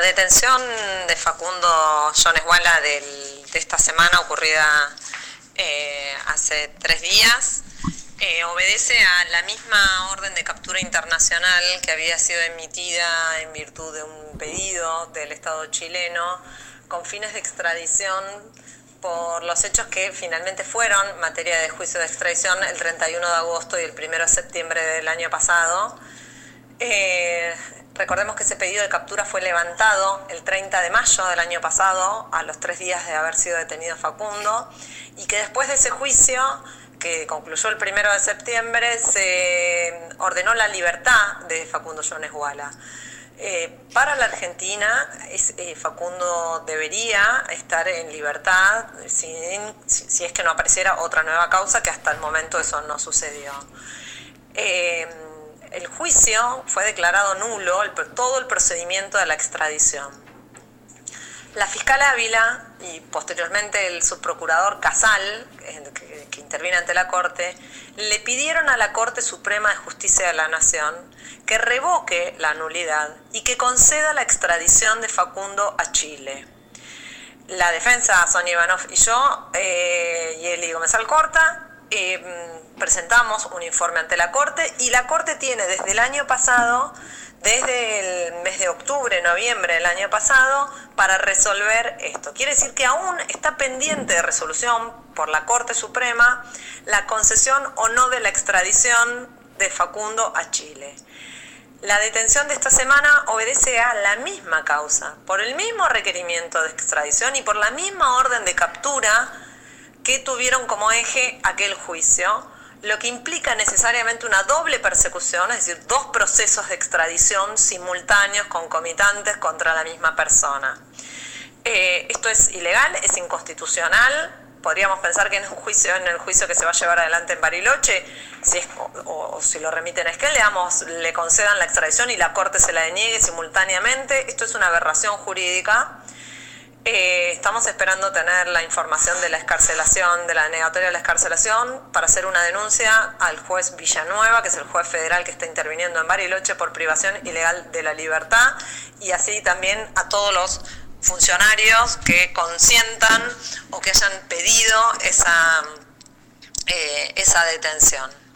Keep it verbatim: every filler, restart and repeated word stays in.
detención de Facundo Jones Wala del, de esta semana ocurrida eh, hace tres días eh, obedece a la misma orden de captura internacional que había sido emitida en virtud de un pedido del Estado chileno con fines de extradición por los hechos que finalmente fueron materia de juicio de extradición el treinta y uno de agosto y el primero de septiembre del año pasado. Eh, recordemos que ese pedido de captura fue levantado el treinta de mayo del año pasado, a los tres días de haber sido detenido Facundo, y que después de ese juicio, que concluyó el primero de septiembre, se ordenó la libertad de Facundo Jones Wala. Eh, para la Argentina, es, eh, Facundo debería estar en libertad sin, si, si es que no apareciera otra nueva causa, que hasta el momento eso no sucedió. Eh, el juicio fue declarado nulo, el, todo el procedimiento de la extradición. La fiscal Ávila y posteriormente el subprocurador Casal, que, que interviene ante la Corte, le pidieron a la Corte Suprema de Justicia de la Nación que revoque la nulidad y que conceda la extradición de Facundo a Chile. La defensa, Sonia Ivanov y yo, eh, y Eli Gómez Alcorta, eh, presentamos un informe ante la Corte, y la Corte tiene desde el año pasado, desde el mes de octubre, noviembre del año pasado, para resolver esto. Quiere decir que aún está pendiente de resolución por la Corte Suprema la concesión o no de la extradición de Facundo a Chile. La detención de esta semana obedece a la misma causa, por el mismo requerimiento de extradición y por la misma orden de captura que tuvieron como eje aquel juicio, lo que implica necesariamente una doble persecución, es decir, dos procesos de extradición simultáneos, concomitantes contra la misma persona. Eh, esto es ilegal, es inconstitucional. Podríamos pensar que en un juicio, en el juicio que se va a llevar adelante en Bariloche, si es, o, o si lo remiten a Esquel, digamos, le concedan la extradición y la Corte se la deniegue simultáneamente. Esto es una aberración jurídica. Eh, estamos esperando tener la información de la excarcelación, de la denegatoria de la excarcelación, para hacer una denuncia al juez Villanueva, que es el juez federal que está interviniendo en Bariloche por privación ilegal de la libertad, y así también a todos los funcionarios que consientan o que hayan pedido esa, eh, esa detención.